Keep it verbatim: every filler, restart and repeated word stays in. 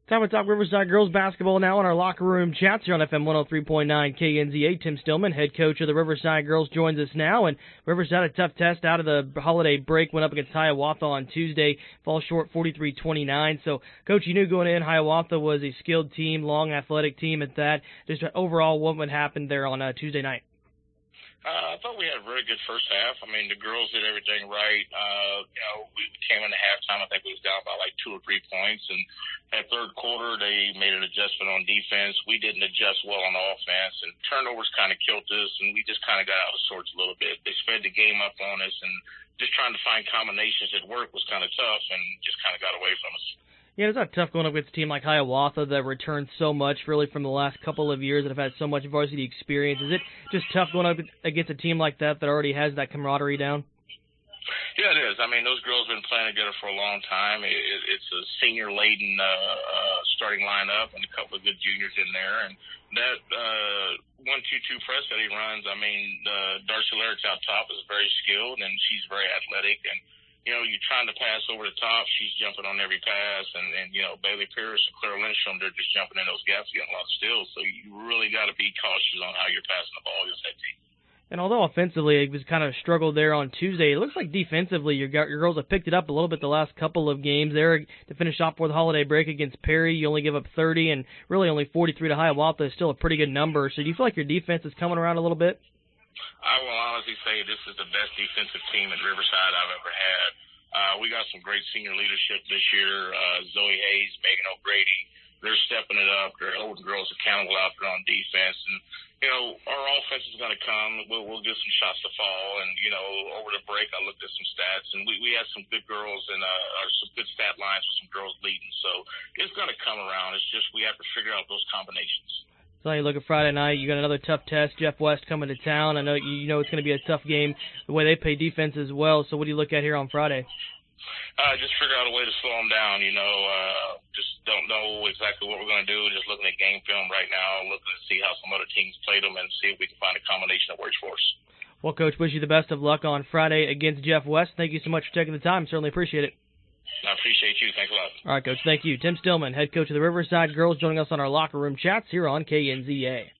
Time to talk Riverside girls basketball now on our locker room chats here on F M one oh three point nine K N Z A. Tim Stillman, head coach of the Riverside girls, joins us now. And Riverside, a tough test out of the holiday break, went up against Hiawatha on Tuesday, fall short forty-three twenty-nine. So, Coach, you knew going in Hiawatha was a skilled team, long athletic team at that. Just overall, what would happen there on uh, Tuesday night? Uh, I thought we had a very good first half. I mean, the girls did everything right. Uh, you know, we came into halftime, I think we was down by like two or three points. And at third quarter, they made an adjustment on defense. We didn't adjust well on offense, and turnovers kind of killed us, and we just kind of got out of sorts a little bit. They sped the game up on us, and just trying to find combinations at work was kind of tough, and just kind of got away from us. Yeah, it's not tough going up against a team like Hiawatha that returned so much really from the last couple of years that have had so much varsity experience. Is it just tough going up against a team like that that already has that camaraderie down? Yeah, it is. I mean, those girls have been playing together for a long time. It, it, it's a senior-laden uh, uh, starting lineup and a couple of good juniors in there. And that uh, one two two press that he runs, I mean, uh, Darcy Larrick's out top is very skilled, and she's very athletic. And you know, you're trying to pass over the top, she's jumping on every pass, and, and you know, Bailey Pierce and Claire Lindstrom, they're just jumping in those gaps, getting a lot of steals. So you really got to be cautious on how you're passing the ball against that team. And although offensively it was kind of struggled there on Tuesday, it looks like defensively your your girls have picked it up a little bit the last couple of games. There to finish off for the holiday break against Perry, you only give up thirty, and really only forty-three to Hiawatha is still a pretty good number. So do you feel like your defense is coming around a little bit? I will honestly say this is the best defensive team at Riverside I've ever had. Uh, we got some great senior leadership this year. Uh, Zoe Hayes, Megan O'Grady, they're stepping it up. They're holding girls accountable out there on defense. And, you know, our offense is going to come. We'll, we'll get some shots to fall. And, you know, over the break, I looked at some stats, and we, we had some good girls and uh, or some good stat lines with some girls leading. So it's going to come around. It's just we have to figure out those combinations. So you look at Friday night, you got another tough test. Jeff West coming to town. I know you know it's going to be a tough game, the way they play defense as well. So what do you look at here on Friday? Uh, just figure out a way to slow them down, you know. Uh, just don't know exactly what we're going to do. Just looking at game film right now, looking to see how some other teams played them and see if we can find a combination that works for us. Well, Coach, wish you the best of luck on Friday against Jeff West. Thank you so much for taking the time. Certainly appreciate it. I appreciate you. Thanks a lot. All right, Coach. Thank you. Tim Stillman, head coach of the Riverside girls, joining us on our locker room chats here on K N Z A.